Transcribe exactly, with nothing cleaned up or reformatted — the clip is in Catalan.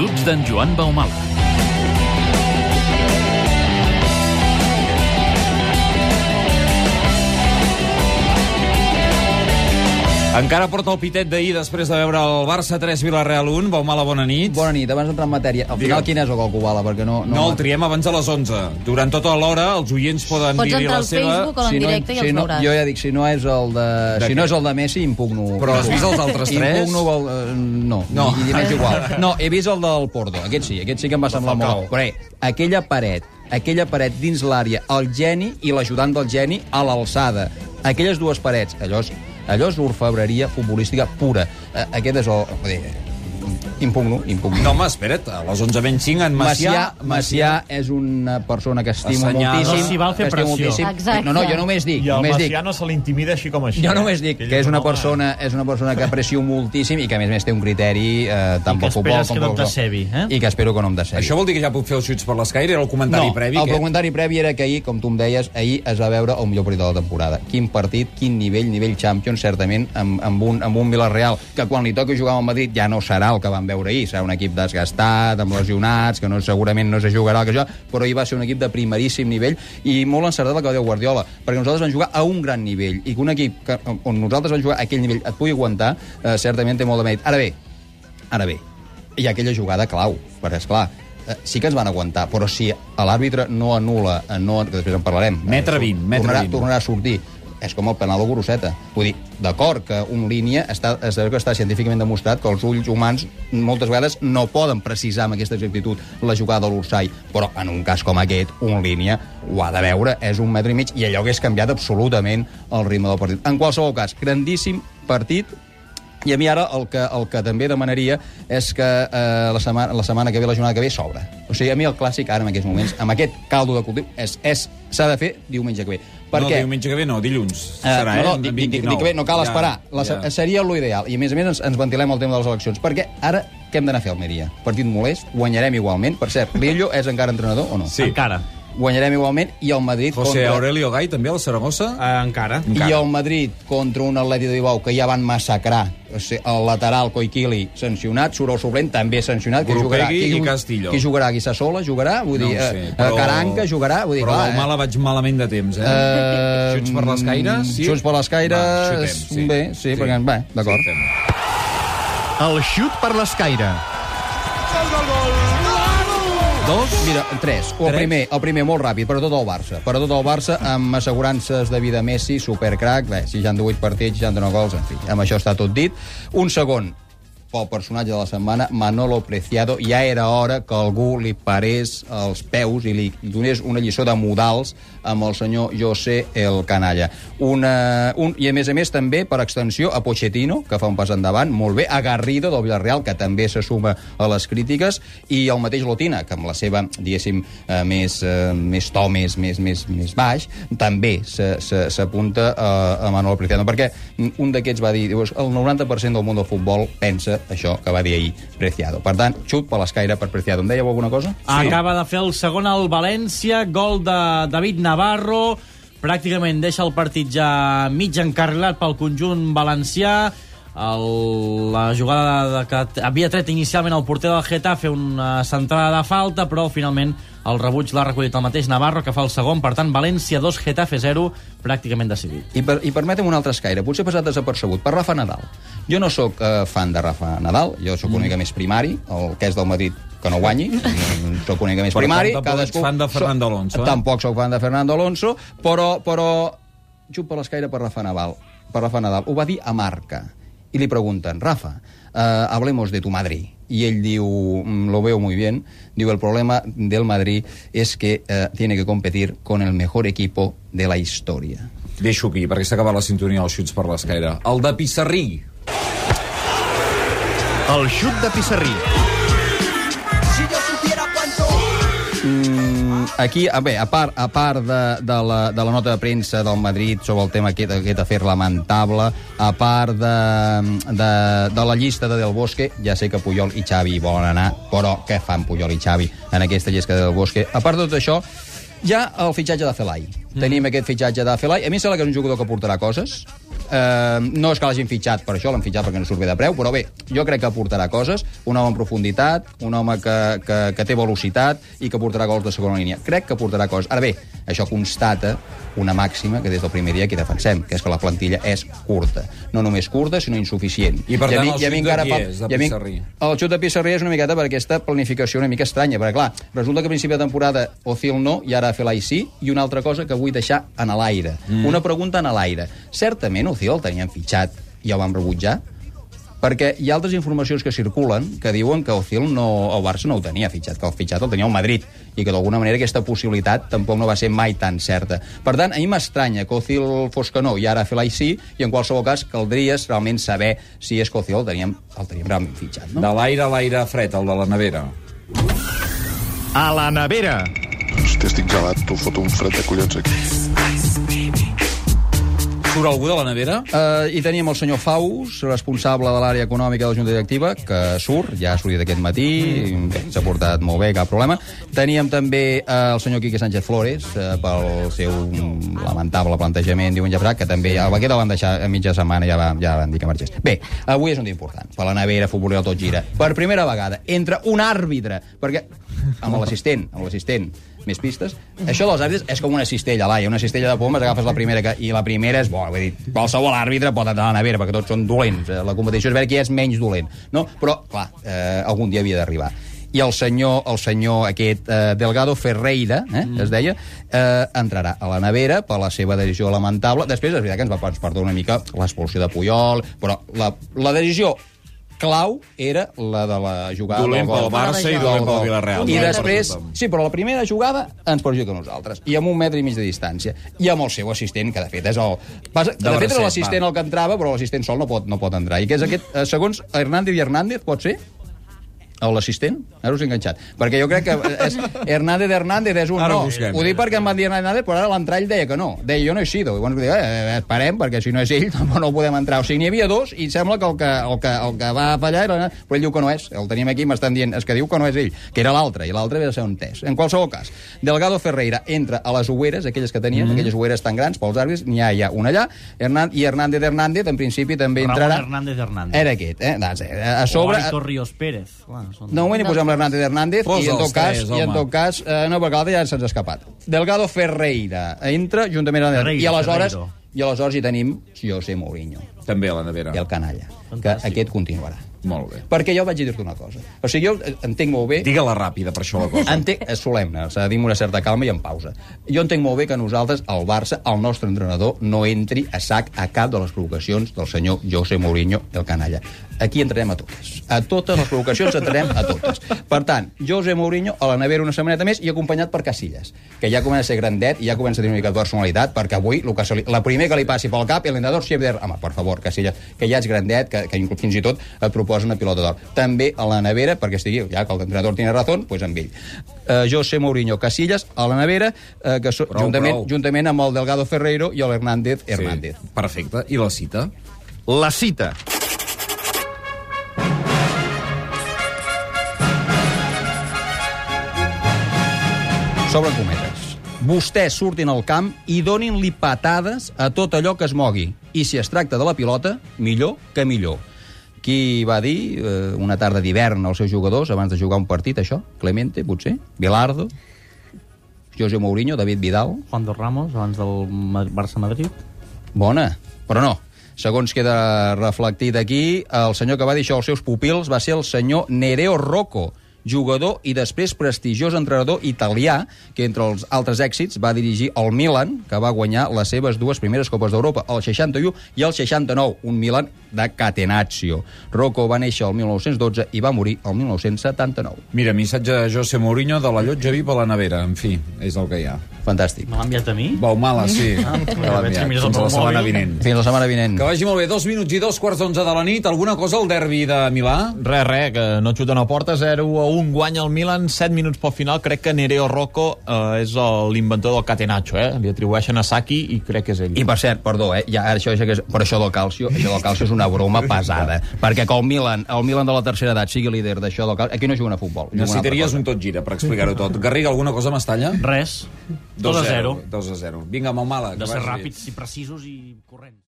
xuts d'en Joan Baumala. Encara porta el pitet d'ahir després de veure el Barça tres, Villarreal un. Baumala, bona nit. Bona nit. Abans d'entrar en matèria, al final quin és el gol Kubala? Perquè no, no, no el triem abans de les onze. Durant tota l'hora els oients poden Pots dir-hi la seva... Pots entrar al Facebook o en si no, directe i si els no, veuràs. jo ja dic, si no és el de, de si què? no és el de Messi, impugno. Però has vist els altres tres? Impugno el, uh, no, No. I, i m'és igual. No, he vist el del Porto, aquest sí, aquest sí que em va semblar molt. Però eh, aquella paret, aquella paret dins l'àrea, el geni i l'ajudant del geni a l'alçada. Aquelles dues parets, allò és, allò és orfebreria futbolística pura. Eh, aquest és el... Vull dir, impugno, impugno. No, home, espera't, a les onze menys cinc en Macià... Macià, Macià és una persona que estimo Assenyada. moltíssim. No s'hi val fer que estimo pressió. moltíssim. Exacte. No, no, jo només dic, I el només dic. Macià no se l'intimida així com així. Jo només dic eh? que és una persona, és una persona que aprecio moltíssim i que a més a més té un criteri eh, tant I que pel futbol esperes com que no pel et decebi, eh? I que espero que no em decebi. Això vol dir que ja puc fer els xuts per l'escaire? Era el comentari no, previ? el que... comentari previ era que ahir, com tu em deies, ahir es va veure el millor partit de la temporada. Quin partit, quin nivell, nivell Champions, certament, amb, amb, un, amb un Villarreal, que quan li toqui jugar al Madrid ja no serà el que vam veure ahir, serà un equip desgastat, amb lesionats, que no, segurament no se jugarà el que jo, però ahir va ser un equip de primeríssim nivell i molt encertat el que va dir Guardiola, perquè nosaltres vam jugar a un gran nivell, i que un equip que, on nosaltres vam jugar a aquell nivell et pugui aguantar, eh, certament té molt de mèrit. Ara bé, ara bé, hi ha aquella jugada clau, perquè, esclar, eh, sí que ens van aguantar, però si l'àrbitre no anul·la, eh, no, que després en parlarem, Metre eh, vint, metre tornarà, vint. tornarà a sortir. És com el penal de Goroseta. Vull dir, d'acord que un línia està, es veu que està científicament demostrat que els ulls humans moltes vegades no poden precisar amb aquesta exactitud la jugada de l'Ursai, però en un cas com aquest, un línia ho ha de veure, és un metre i mig, i allò hagués canviat absolutament el ritme del partit. En qualsevol cas, grandíssim partit. I a mi ara el que, el que també demanaria és que eh, la, setmana, la setmana que ve, la jornada que ve, s'obre. O sigui, a mi el clàssic ara, en aquests moments, amb aquest caldo de cultiu, és, és, s'ha de fer diumenge que ve. Per No, què? diumenge que ve no, dilluns. Eh, Serà, no, no, eh? dic, dic, dic, dic que bé, no cal esperar. La, ja. Seria l'ideal. I a més a més ens, ens ventilem el tema de les eleccions. Perquè ara què hem d'anar a fer a Almeria? Partit molest, guanyarem igualment. Per cert, Lillo és encara entrenador o no? Sí. Encara. Guanyarem igualment, i el Madrid José contra... Aurelio Gai, també, al Saragossa? Uh, encara. I el Madrid contra un Atleti de Bilbao que ja van massacrar, o sigui, el lateral Koikili sancionat, surt el suplent també sancionat, que jugarà, Grupegui qui, i Castillo. Qui jugarà? Guissasola jugarà? Vull No dir, ho sé, eh, però- Caranca jugarà? Vull dir, Però clar, Baumala vaig malament de temps, eh? eh, Xuts per les caires? Sí? Xuts per les caires, Va, xutem, sí. bé, sí, Sí. perquè, bé, d'acord. Xutem. El xut per l'escaire. Dos, mira, tres. O el Tres? primer, el primer molt ràpid, per a tot el Barça. Per a tot el Barça, amb assegurances de vida Messi, supercrac, bé, seixanta-vuit partits, seixanta-nou gols, en fi, amb això està tot dit. Un segon, pel personatge de la setmana, Manolo Preciado. Ja era hora que algú li parés els peus i li donés una lliçó de modals amb el senyor José el Canalla. Una, un, I a més a més també, per extensió, a Pochettino, que fa un pas endavant, molt bé, a Garrido del Villarreal, que també se suma a les crítiques, i el mateix Lotina, que amb la seva, diguéssim, eh, més, eh, més to, més, més, més, més baix, també s'apunta a, a Manolo Preciado, perquè un d'aquests va dir, dius, el noranta per cent del món del futbol pensa això que va dir ahir Preciado. Per tant, xut per l'escaire per Preciado. Em dèieu alguna cosa? Sí. Acaba de fer el segon al València, gol de David Navarro, pràcticament deixa el partit ja mig encarrilat pel conjunt valencià. El, la jugada de, que havia tret inicialment el porter del Getafe, una centrada de falta, però finalment el rebuig l'ha recollit el mateix Navarro, que fa el segon. Per tant, València dos, Getafe zero, pràcticament decidit. I, per, i permetem un altre escaire, potser passat desapercebut, per Rafa Nadal. Jo no sóc eh, fan de Rafa Nadal, jo sóc una mica més primari, el que és del Madrid que no guanyi, sóc una mica més Per primari. tant, tampoc ets fan de Fernando Alonso, eh? Tampoc sóc fan de Fernando Alonso, però, però xut per l'escaire per Rafa Nadal. Per Rafa Nadal. Ho va dir a Marca. Y le preguntan, Rafa, uh, hablemos de tu Madrid. Y él diu, lo veo muy bien, diu, el problema del Madrid es que uh, tiene que competir con el mejor equipo de la historia. Deixo aquí, perquè s'ha acabat la sintonia dels xuts per l'escaire. El de Pissarrí. El xut de Pissarrí. Aquí, a, bé, a part, a part de, de, la, de la nota de premsa del Madrid sobre el tema aquest, aquest afer lamentable, a part de, de, de la llista de Del Bosque, ja sé que Puyol i Xavi volen anar, però què fan Puyol i Xavi en aquesta llista de Del Bosque? A part de tot això, Hi ha el fitxatge de Felai. Mm. Tenim aquest fitxatge de Felai. A mi em sembla que és un jugador que portarà coses. Uh, no és que l'hagin fitxat per això, l'han fitxat perquè no surt bé de preu, però bé, jo crec que aportarà coses, un home en profunditat, un home que, que, que té velocitat i que portarà gols de segona línia. Crec que aportarà coses. Ara bé, això constata una màxima que des del primer dia aquí defensem, que és que la plantilla és curta. No només curta, sinó insuficient. I per tant, mi, el xut de qui és, de Pissarrí? El xut de Pissarrí és una miqueta per aquesta planificació una mica estranya, perquè clar, resulta que a principi de temporada Ozil no, i ara Felai sí, i una altra cosa que vull deixar en l'aire. Mm. Una pregunta en l'aire. Certament Ozil el tenien fitxat i el vam rebutjar? Perquè hi ha altres informacions que circulen que diuen que Ozil no, el Barça no ho tenia fitxat, que el fitxat el tenia el Madrid, i que d'alguna manera aquesta possibilitat tampoc no va ser mai tan certa. Per tant, a mi m'estranya que Ozil fos que no, i ara Felai sí, i en qualsevol cas caldria realment saber si és que Ozil el teníem, el teníem realment fitxat. No? De l'aire a l'aire fred, el de la nevera. A la nevera. Hòstia, estic gelat, tu foto un fred de collons aquí. Surt algú de la nevera? Uh, I teníem el senyor Faus, responsable de l'àrea econòmica de la Junta Directiva, que surt, ja ha sortit aquest matí, mm. s'ha portat molt bé, cap problema. Teníem també uh, el senyor Quique Sánchez Flores, uh, pel seu lamentable plantejament diumenge passat, que també ja, aquest el van deixar a mitja setmana, ja, va, ja van dir que marxés. Bé, avui és un dia important, per la nevera, futbolera, tot gira. Per primera vegada, entre un àrbitre, perquè amb l'assistent, amb l'assistent, més pistes. Això dels àrbitres és com una cistella, Laia, una cistella de pomes, agafes la primera que, i la primera és, bo, vull dir, qualsevol àrbitre pot entrar a la nevera, perquè tots són dolents. La competició és veure qui és menys dolent, no? Però, clar, eh, algun dia havia d'arribar. I el senyor, el senyor aquest eh, Delgado Ferreira, eh, mm. es deia, eh, entrarà a la nevera per la seva decisió lamentable. Després, és veritat que ens va perdre una mica l'expulsió de Puyol, però la, la decisió clau era la de la jugada dolent pel Barça i dolent pel Villarreal. I després, sí, però la primera jugada ens perjudica a nosaltres, i amb un metre i mig de distància, i amb el seu assistent, que de fet és el... Passa, de, de fet era l'assistent el que entrava, però l'assistent sol no pot, no pot entrar. I que és aquest, eh, segons Hernández i Hernández, pot ser? O l'assistent? Ara us he enganxat. Perquè jo crec que és Hernández Hernández és un ara no. Busquem. Ho dic perquè em van dir Hernández, però ara l'entrall deia que no. Deia, jo no he sido. I bueno, dic, eh, esperem, perquè si no és ell, tampoc no podem entrar. O sigui, n'hi havia dos, i sembla que el que, el que, el que va fallar era... Però ell diu que no és. El tenim aquí, m'estan dient, és que diu que no és ell, que era l'altre, i l'altre havia de ser un test. En qualsevol cas, Delgado Ferreira entra a les hogueres, aquelles que tenien, mm. aquelles hogueres tan grans pels àrbitres, n'hi ha ja una allà, Hernán, i Hernández Hernández, en principi, també Ramon entrarà... Hernández Hernández. Era aquest, eh? Doncs, eh a sobre... O Aitor Ríos Pérez. Clar, són... De moment hi posem l'Hernández Hernández, Posa i en tot els cas, tres, i en home. tot cas eh, no, perquè l'altre ja se'ns ha escapat. Delgado Ferreira entra juntament amb Ferreiro, i aleshores, Ferreiro. i aleshores hi tenim José Mourinho També a la nevera. i el canalla, Fantàstic. que aquest continuarà. Molt bé. Perquè jo vaig dir-te una cosa. O sigui, jo entenc molt bé... Digue-la ràpida, per això la cosa. Entenc, és solemne, s'ha de dir amb una certa calma i en pausa. Jo entenc molt bé que nosaltres, el Barça, el nostre entrenador, no entri a sac a cap de les provocacions del senyor José Mourinho, el canalla. Aquí entrarem a totes. A totes les provocacions entrarem a totes. Per tant, José Mourinho a la nevera una setmaneta més i acompanyat per Casillas, que ja comença a ser grandet i ja comença a tenir una mica de personalitat, perquè avui el que li, la primer que li passi pel cap, l'entrenador Xavier, home, per favor, Casillas, que ja ets grandet, que, que fins i tot et proposa una pilota d'or. També a la nevera, perquè estigui, ja que el entrenador tiene razón, pues amb ell. Uh, José Mourinho, Casillas, a la nevera, uh, que so, prou, juntament, prou. juntament amb el Delgado Ferreiro i el Hernández Hernández. Sí, perfecte. I la cita? La cita. S'obren cometes. Vostès surtin al camp i donin-li patades a tot allò que es mogui. I si es tracta de la pilota, millor que millor. Qui va dir eh, una tarda d'hivern als seus jugadors abans de jugar un partit, això? Clemente, potser? Bilardo? José Mourinho, David Vidal? Juan dos Ramos, abans del Barça-Madrid. Bona, però no. Segons queda reflectit aquí, el senyor que va dir això als seus pupils va ser el senyor Nereo Rocco, jugador i després prestigiós entrenador italià, que entre els altres èxits va dirigir el Milan, que va guanyar les seves dues primeres Copes d'Europa, el seixanta-u i el seixanta-nou, un Milan de Catenaccio. Rocco va néixer el mil nou-cents dotze i va morir el mil nou-cents setanta-nou. Mira, missatge de José Mourinho de la llotja V I P a la nevera. En fi, és el que hi ha. Fantàstic. Me l'ha enviat a mi? Baumala, sí. Ah, Que l'ha veig que enviat. mires el Fins la meu setmana mòbil. vinent. Fins la setmana vinent. Que vagi molt bé. Dos minuts i dos quarts d'onze de la nit. Alguna cosa al derbi de Milà? Res, res, que no xuten a porta, zero a un guanya el Milan, set minuts pel final. Crec que Nereo Rocco eh, és l'inventor del catenaccio, eh? Li atribueixen a Saki i crec que és ell. I per cert, perdó, eh? ja, això, això, per això del calcio, això del calcio és una broma pesada, perquè que el Milan, el Milan de la tercera edat sigui líder d'això del calcio, aquí no juguen a futbol. Necessitaries un tot gira per explicar-ho tot. Garriga, alguna cosa m'estalla? Res. dos a zero. dos a zero. Vinga, amb el Màlaga. De ser ràpids i precisos i corrents.